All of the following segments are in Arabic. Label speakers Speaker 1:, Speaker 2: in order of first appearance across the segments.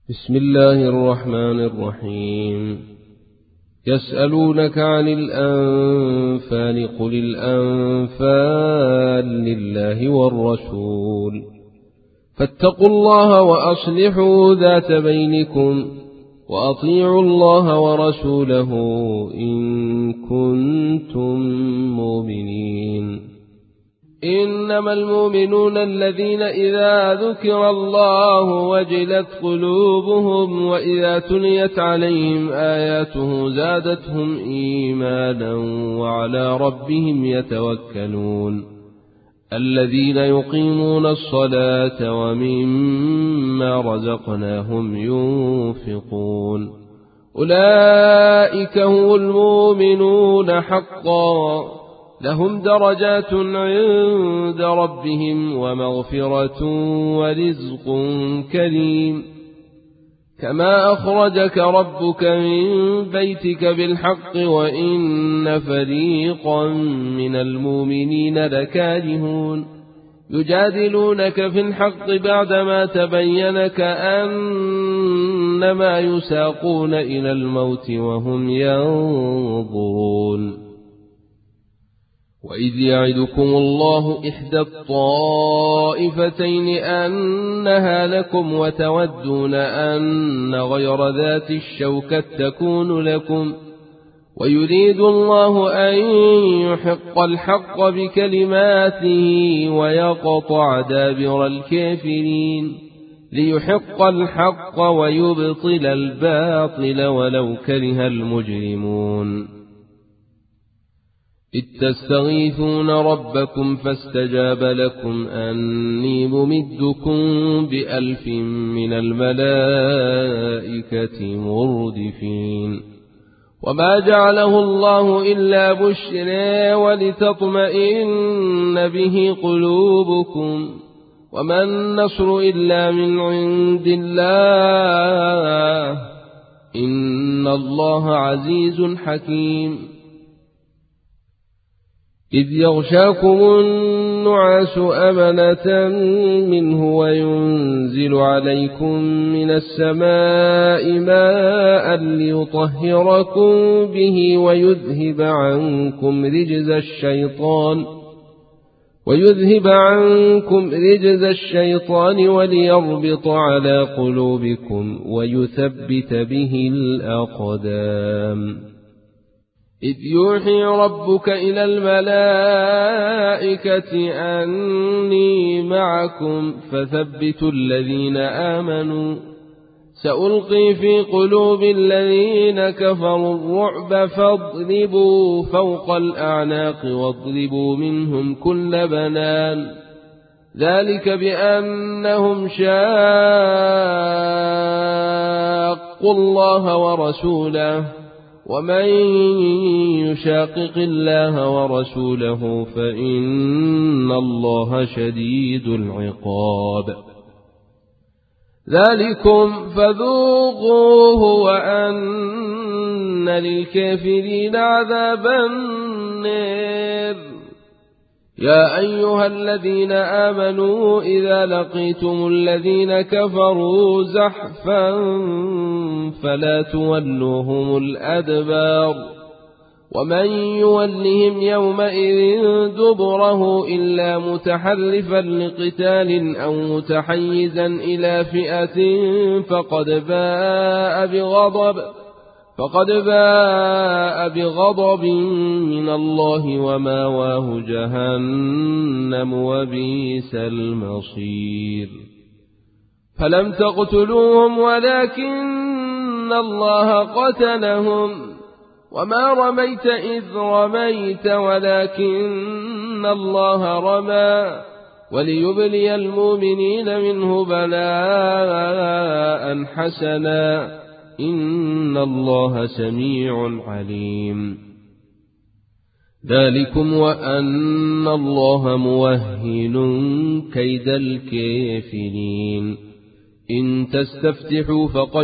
Speaker 1: بسم الله الرحمن الرحيم. يسألونك عن الأنفال قل الأنفال لله والرسول فاتقوا الله وأصلحوا ذات بينكم وأطيعوا الله ورسوله إن كنتم مؤمنين. إنما المؤمنون الذين إذا ذكر الله وجلت قلوبهم وإذا تليت عليهم آياته زادتهم إيمانا وعلى ربهم يتوكلون. الذين يقيمون الصلاة ومما رزقناهم ينفقون أولئك هم المؤمنون حقا لهم درجات عند ربهم ومغفرة ورزق كريم. كما أخرجك ربك من بيتك بالحق وإن فريقا من المؤمنين لكارهون يجادلونك في الحق بعدما تبين كأنما يساقون إلى الموت وهم ينظرون. وإذ يعدكم الله إحدى الطائفتين أنها لكم وتودون أن غير ذات الشوكة تكون لكم ويريد الله أن يحق الحق بكلماته ويقطع دابر الكافرين ليحق الحق ويبطل الباطل ولو كره المجرمون. إذ تستغيثون ربكم فاستجاب لكم أني ممدكم ب1000 من الملائكة مردفين. وما جعله الله إلا بشرى ولتطمئن به قلوبكم وما النصر إلا من عند الله إن الله عزيز حكيم. إذ يغشاكم النعاس أمنة منه وينزل عليكم من السماء ماء ليطهركم به ويذهب عنكم رجز الشيطان وليربط على قلوبكم ويثبت به الأقدام. إذ يوحي ربك إلى الملائكة أني معكم فثبتوا الذين آمنوا سألقي في قلوب الذين كفروا الرعب فاضربوا فوق الأعناق واضربوا منهم كل بنان ذلك بأنهم شاقوا الله ورسوله ومن يشاقق الله ورسوله فإن الله شديد العقاب. ذلكم فذوقوه وأن للكافرين عذاب النار. يا أيها الذين آمنوا إذا لقيتم الذين كفروا زحفا فلا تولوهم الأدبار ومن يولهم يومئذ دبره إلا متحرفا لقتال أو متحيزا إلى فئة فقد باء بغضب من الله وماواه جهنم وبئس المصير. فلم تقتلوهم ولكن الله قتلهم وما رميت إذ رميت ولكن الله رمى وليبلي المؤمنين منه بلاء حسنا إن الله سميع عليم. ذلكم وأن الله موهن كيد الكافرين. إن تستفتحوا فقد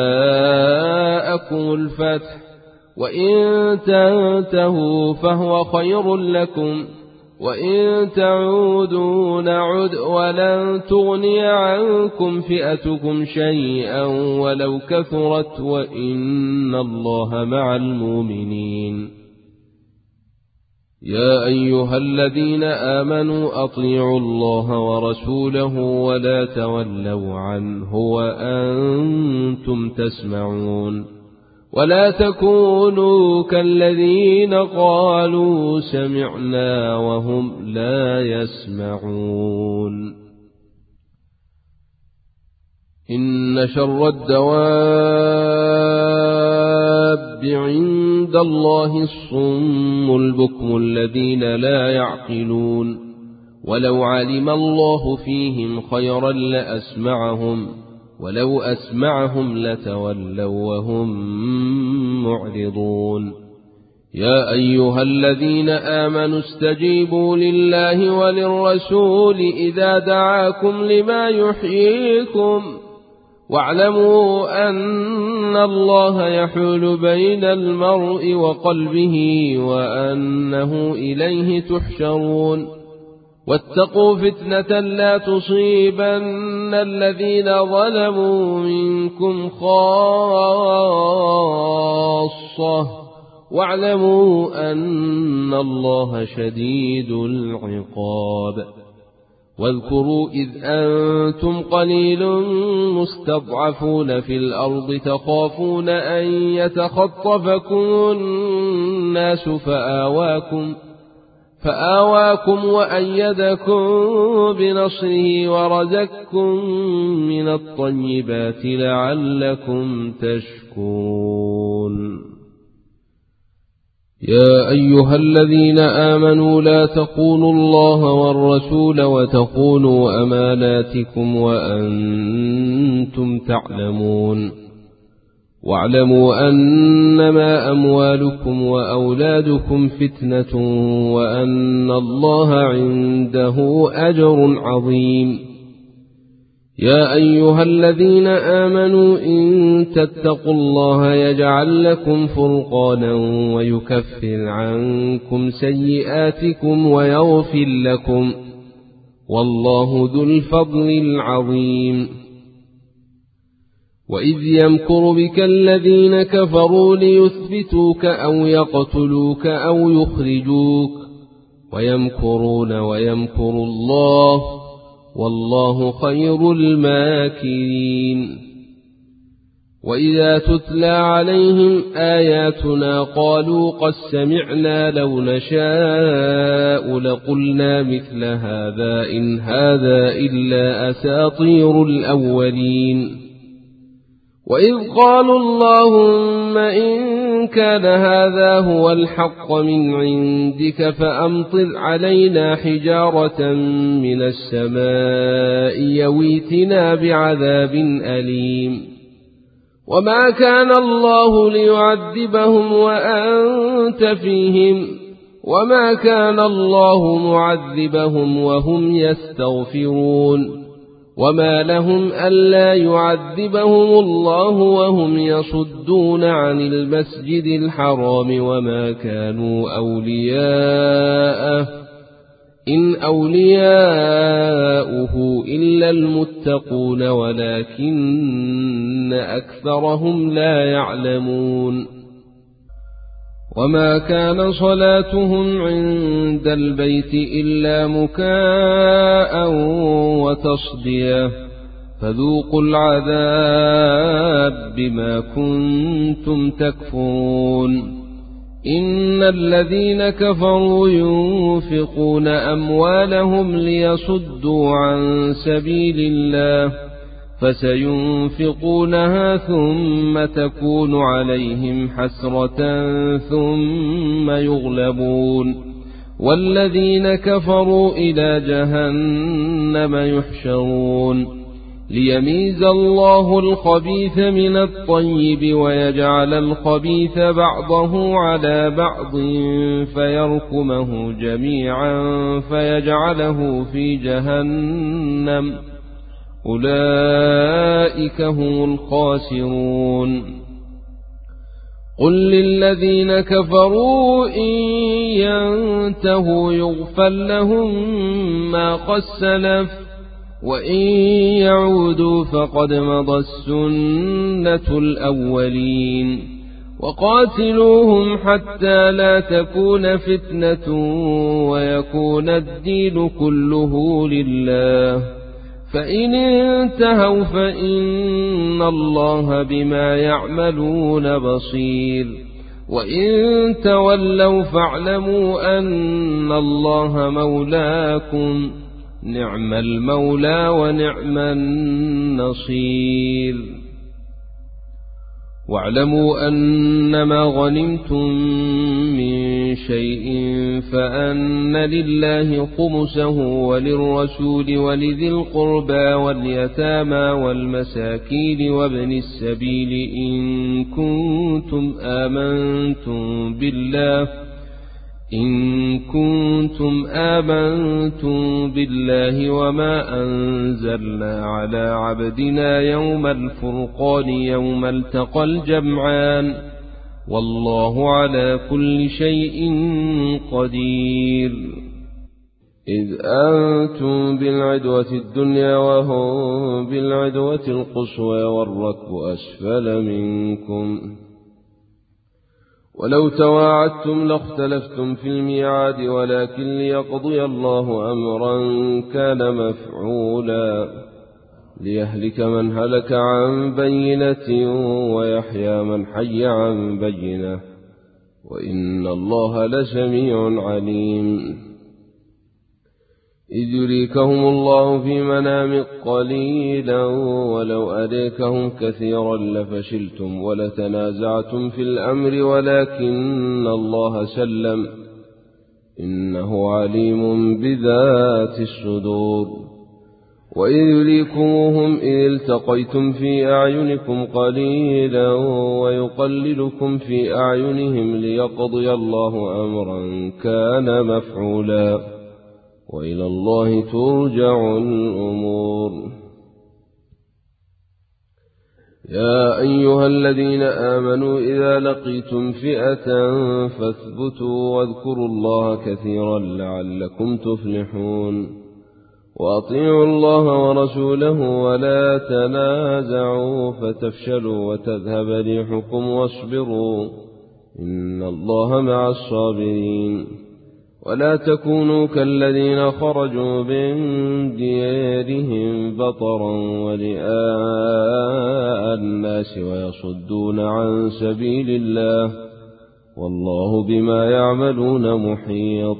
Speaker 1: جاءكم الفتح وإن تنتهوا فهو خير لكم وإن تعودوا نعد ولن تغني عنكم فئتكم شيئا ولو كثرت وإن الله مع المؤمنين. يا أيها الذين آمنوا أطيعوا الله ورسوله ولا تولوا عنه وأنتم تسمعون ولا تكونوا كالذين قالوا سمعنا وهم لا يسمعون. إن شر الدواب عند الله الصم البكم الذين لا يعقلون ولو علم الله فيهم خيرا لأسمعهم ولو أسمعهم لتولوا وهم معرضون. يا أيها الذين آمنوا استجيبوا لله وللرسول إذا دعاكم لما يحييكم واعلموا أن الله يحول بين المرء وقلبه وأنه إليه تحشرون. واتقوا فتنة لا تصيبن الذين ظلموا منكم خاصة واعلموا أن الله شديد العقاب. واذكروا إذ أنتم قليل مستضعفون في الأرض تخافون أن يتخطفكم الناس فآواكم وأيدكم بنصره ورزقكم من الطيبات لعلكم تشكرون. يا أيها الذين آمنوا لا تخونوا الله والرسول وتخونوا أماناتكم وأنتم تعلمون. واعلموا أنما أموالكم وأولادكم فتنة وأن الله عنده أجر عظيم. يا أيها الذين آمنوا إن تتقوا الله يجعل لكم فرقانا ويكفر عنكم سيئاتكم ويغفر لكم والله ذو الفضل العظيم. وإذ يمكر بك الذين كفروا ليثبتوك أو يقتلوك أو يخرجوك ويمكرون ويمكر الله والله خير الماكرين. وإذا تتلى عليهم آياتنا قالوا قد سمعنا لو نشاء لقلنا مثل هذا إن هذا إلا أساطير الأولين. وإذ قالوا اللهم إن كان هذا هو الحق من عندك فأمطر علينا حجارة من السماء يويتنا بعذاب أليم. وما كان الله ليعذبهم وأنت فيهم وما كان الله معذبهم وهم يستغفرون. وما لهم ألا يعذبهم الله وهم يصدون عن المسجد الحرام وما كانوا أولياءه إن أولياؤه إلا المتقون ولكن أكثرهم لا يعلمون. وما كان صلاتهم عند البيت إلا مكاء وتصدية فذوقوا العذاب بما كنتم تكفرون. إن الذين كفروا ينفقون أموالهم ليصدوا عن سبيل الله فسينفقونها ثم تكون عليهم حسرة ثم يغلبون والذين كفروا إلى جهنم يحشرون ليميز الله الخبيث من الطيب ويجعل الخبيث بعضه على بعض فيركمه جميعا فيجعله في جهنم أولئك هم الخاسرون. قل للذين كفروا إن ينتهوا يغفر لهم ما قد سلف وإن يعودوا فقد مضت سنة الأولين وقاتلوهم حتى لا تكون فتنة ويكون الدين كله لله فإن انتهوا فإن الله بما يعملون بصير وإن تولوا فاعلموا أن الله مولاكم نعم المولى ونعم النصير واعلموا أنما غنمتم من شيء فأن لله خمسه وللرسول ولذي القربى واليتامى والمساكين وابن السبيل إن كنتم آمنتم بالله وما أنزلنا على عبدنا يوم الفرقان يوم التقى الجمعان والله على كل شيء قدير إذ أنتم بالعدوة الدنيا وهم بالعدوة القصوى والركب أسفل منكم ولو تواعدتم لاختلفتم في الميعاد ولكن ليقضي الله أمرا كان مفعولا ليهلك من هلك عن بينة ويحيى من حي عن بينة وإن الله لسميع عليم إذ يريكهم الله في منامك قليلا ولو أريكهم كثيرا لفشلتم ولتنازعتم في الأمر ولكن الله سلم إنه عليم بذات الصدور وإذ يريكموهم إذ التقيتم في أعينكم قليلا ويقللكم في أعينهم ليقضي الله أمرا كان مفعولا وإلى الله ترجع الأمور يا أيها الذين آمنوا إذا لقيتم فئة فاثبتوا واذكروا الله كثيرا لعلكم تفلحون وأطيعوا الله ورسوله ولا تنازعوا فتفشلوا وتذهب ريحكم واصبروا إن الله مع الصابرين ولا تكونوا كالذين خرجوا من ديارهم بطرا ورئاء الناس ويصدون عن سبيل الله والله بما يعملون محيط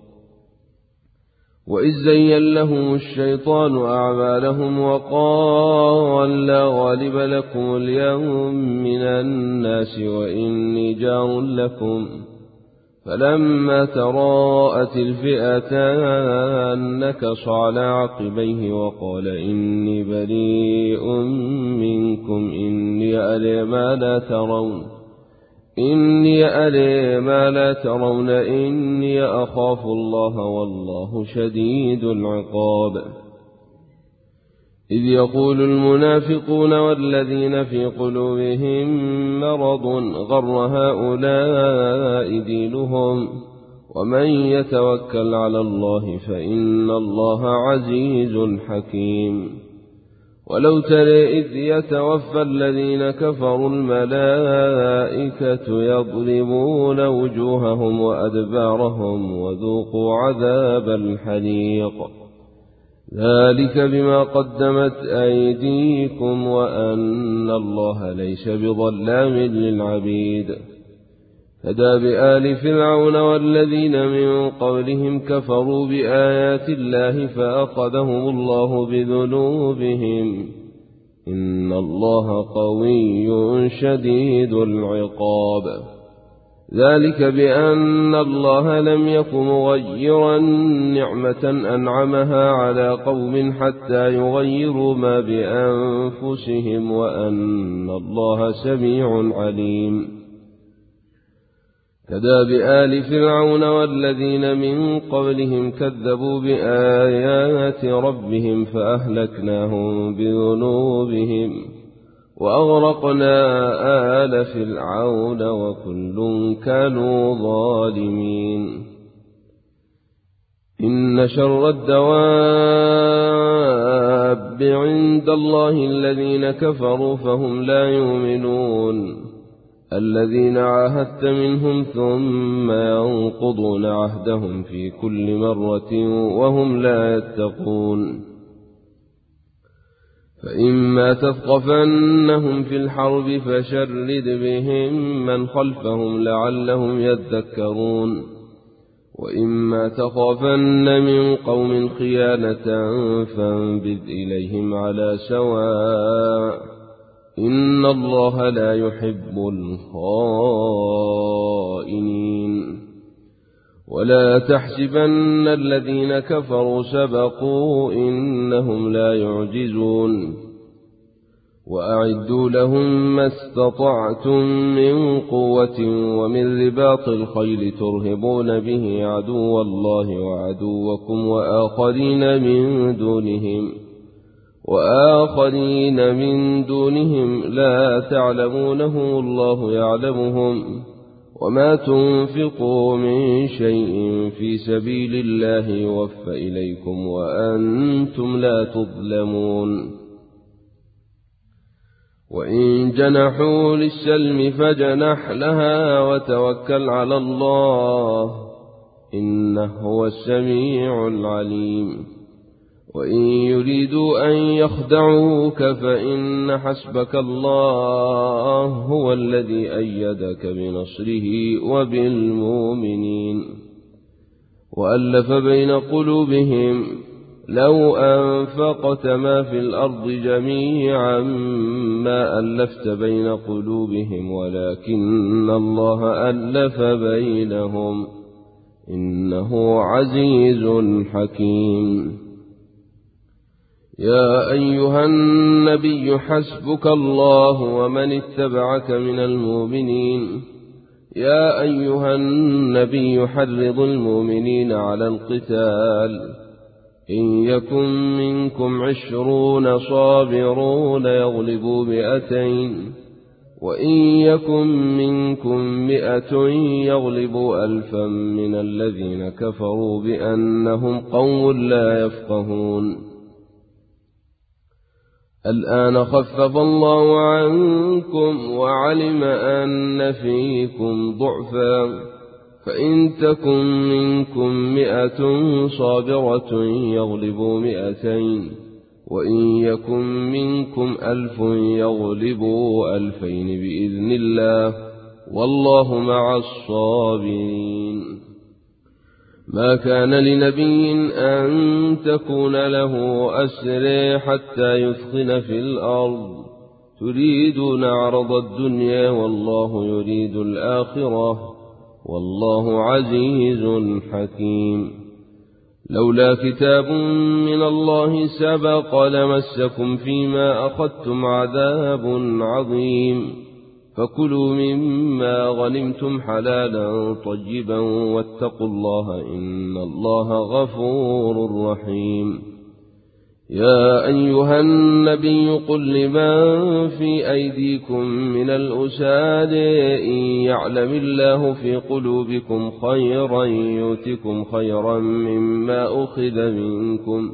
Speaker 1: وإذ زين لهم الشيطان أعمالهم وقال لا غالب لكم اليوم من الناس وإني جار لكم فلما تراءت الفئتان نكص على عقبيه وقال إني بريء منكم إني أرى ما لا ترون إني أخاف الله والله شديد العقاب إذ يقول المنافقون والذين في قلوبهم مرض غر هؤلاء دينهم ومن يتوكل على الله فإن الله عزيز حكيم ولو ترى إذ يتوفى الذين كفروا الملائكة يضربون وجوههم وأدبارهم وذوقوا عذاب الحريق ذلك بما قدمت أيديكم وأن الله ليس بظلام للعبيد فداب آل فرعون والذين من قبلهم كفروا بآيات الله فأخذهم الله بذنوبهم إن الله قوي شديد العقاب ذلك بأن الله لم يك مغيرا نعمة أنعمها على قوم حتى يغيروا ما بأنفسهم وأن الله سميع عليم كداب آل فرعون والذين من قبلهم كذبوا بآيات ربهم فأهلكناهم بذنوبهم وأغرقنا آل فرعون وكل كانوا ظالمين إن شر الدواب عند الله الذين كفروا فهم لا يؤمنون الذين عاهدت منهم ثم ينقضون عهدهم في كل مرة وهم لا يتقون فإما تثقفنهم في الحرب فشرد بهم من خلفهم لعلهم يذكرون وإما تخافن من قوم خيانة فانبذ إليهم على سواء إن الله لا يحب الخائنين ولا تحسبن الذين كفروا سبقوا إنهم لا يعجزون وأعدوا لهم ما استطعتم من قوة ومن رباط الخيل ترهبون به عدو الله وعدوكم وآخرين من دونهم لا تعلمونهم الله يعلمهم وما تنفقوا من شيء في سبيل الله يوفى إليكم وأنتم لا تظلمون وإن جنحوا للسلم فجنح لها وتوكل على الله إنه هو السميع العليم وإن يريدوا أن يخدعوك فإن حسبك الله هو الذي أيدك بنصره وبالمؤمنين وألف بين قلوبهم لو أنفقت ما في الأرض جميعا ما ألفت بين قلوبهم ولكن الله ألف بينهم إنه عزيز حكيم يا أيها النبي حسبك الله ومن اتبعك من المؤمنين يا أيها النبي حرض المؤمنين على القتال إن يكن منكم 20 صابرون يغلبوا 200 وإن يكن منكم 100 يغلبوا 1000 من الذين كفروا بأنهم قوم لا يفقهون الآن خفف الله عنكم وعلم أن فيكم ضعفا فإن تكن منكم 100 صابرة يغلبوا 200 وإن يكن منكم 1000 يغلبوا 2000 بإذن الله والله مع الصابرين ما كان لنبي أن تكون له أسر حتى يثخن في الأرض تريدون عرض الدنيا والله يريد الآخرة والله عزيز حكيم لولا كتاب من الله سبق لمسكم فيما أخذتم عذاب عظيم فكلوا مما غنمتم حلالا طيبا واتقوا الله إن الله غفور رحيم يا أيها النبي قل لمن في أيديكم من الأساد إن يعلم الله في قلوبكم خيرا يؤتكم خيرا مما أخذ منكم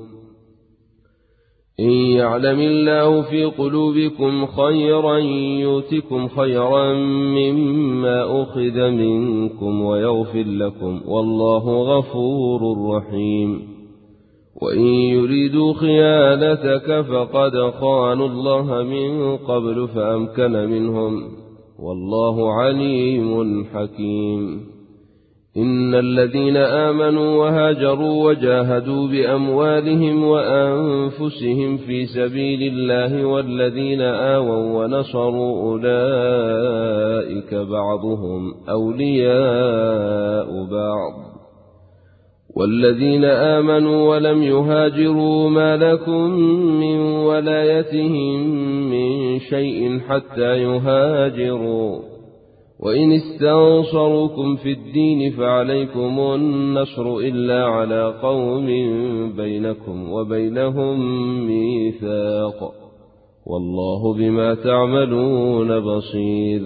Speaker 1: إن يعلم الله في قلوبكم خيرا يؤتكم خيرا مما أخذ منكم ويغفر لكم والله غفور رحيم وإن يريدوا خيانتك فقد خانوا الله من قبل فأمكن منهم والله عليم حكيم إن الذين آمنوا وهاجروا وجاهدوا بأموالهم وأنفسهم في سبيل الله والذين آووا ونصروا أولئك بعضهم أولياء بعض والذين آمنوا ولم يهاجروا ما لكم من ولايتهم من شيء حتى يهاجروا وإن استنصروكم في الدين فعليكم النصر إلا على قوم بينكم وبينهم ميثاق والله بما تعملون بصير.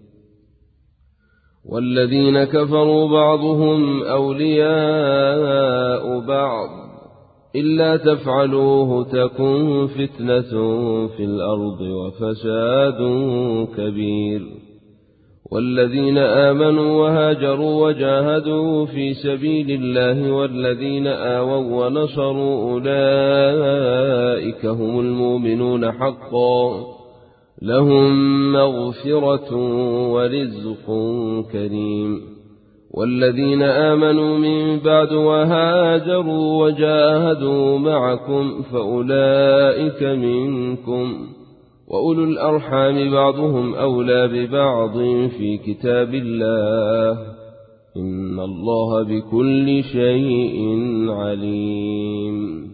Speaker 1: والذين كفروا بعضهم أولياء بعض إلا تفعلوه تكن فتنة في الأرض وفساد كبير. والذين آمنوا وهاجروا وجاهدوا في سبيل الله والذين آووا ونصروا أولئك هم المؤمنون حقا لهم مغفرة ورزق كريم. والذين آمنوا من بعد وهاجروا وجاهدوا معكم فأولئك منكم وأولو الأرحام بعضهم أولى ببعض في كتاب الله إن الله بكل شيء عليم.